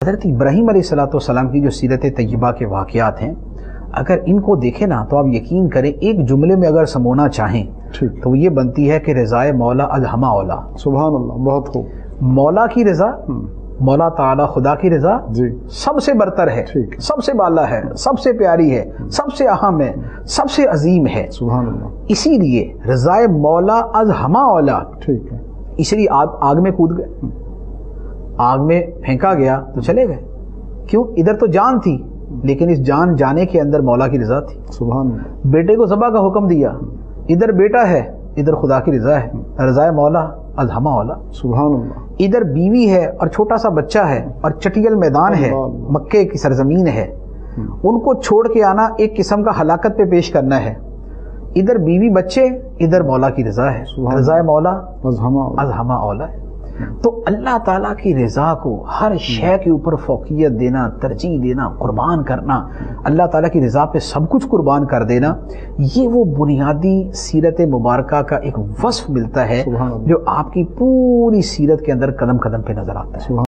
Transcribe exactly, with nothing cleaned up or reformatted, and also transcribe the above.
حضرت ابراہیم علیہ الصلوۃ والسلام کی جو سیرت طیبہ کے واقعات ہیں، اگر ان کو دیکھیں نا تو آپ یقین کریں ایک جملے میں اگر سمونا چاہیں تو وہ یہ بنتی ہے کہ رضائے مولا الہما اولا۔ سبحان اللہ، بہت خوب۔ مولا کی رضا، مولا تعالی خدا کی رضا جی سب سے برتر ہے، سب سے بالا ہے، سب سے پیاری ہے، سب سے اہم ہے، سب سے عظیم ہے۔ سبحان اللہ۔ اسی لیے رضائے مولا الہما اولا، ٹھیک ہے، اس لیے آگ, آگ میں کود گئے، آگ میں پھینکا گیا تو چلے گئے۔ کیوں؟ ادھر تو جان تھی لیکن اس جان جانے کے اندر مولا کی رضا تھی۔ سبحان اللہ۔ بیٹے کو ذبح کا حکم دیا، ادھر بیٹا ہے ادھر خدا کی رضا ہے، رضائے مولا الہما اولا۔ سبحان اللہ۔ ادھر بیوی ہے اور چھوٹا سا بچہ ہے اور چٹیل میدان ہے، مکے کی سرزمین ہے، ان کو چھوڑ کے آنا ایک قسم کا ہلاکت پہ پیش کرنا ہے۔ ادھر بیوی بچے، ادھر مولا کی رضا ہے، رضائے مولا الہما اولا ہے۔ تو اللہ تعالیٰ کی رضا کو ہر شے کے اوپر فوقیت دینا، ترجیح دینا، قربان کرنا، اللہ تعالیٰ کی رضا پہ سب کچھ قربان کر دینا، یہ وہ بنیادی سیرت مبارکہ کا ایک وصف ملتا ہے جو آپ کی پوری سیرت کے اندر قدم قدم پہ نظر آتا ہے۔